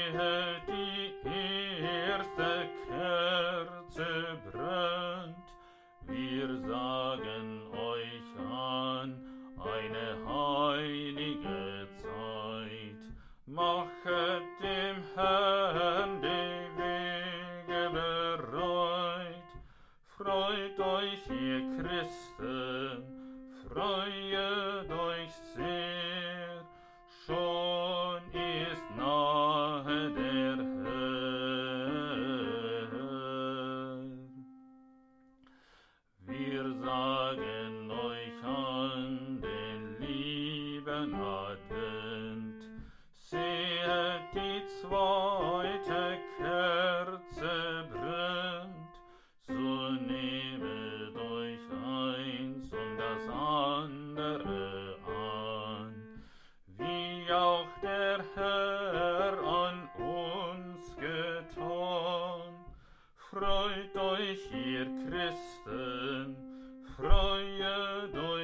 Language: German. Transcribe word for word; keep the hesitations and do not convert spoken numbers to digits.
Sehet, die erste Kerze brennt, wir sagen euch an, eine heilige Zeit. Machet dem Herrn die Wege bereit. Freut euch, ihr Christen, freuet euch sehr, schon ist nahe der Herr. Wir sagen euch an den lieben Advent, sehet, die zweite Kerze brennt, so nehmet euch eins und das andere an, wie auch der Herr an uns getan. Freut euch, ihr Christen, freuet euch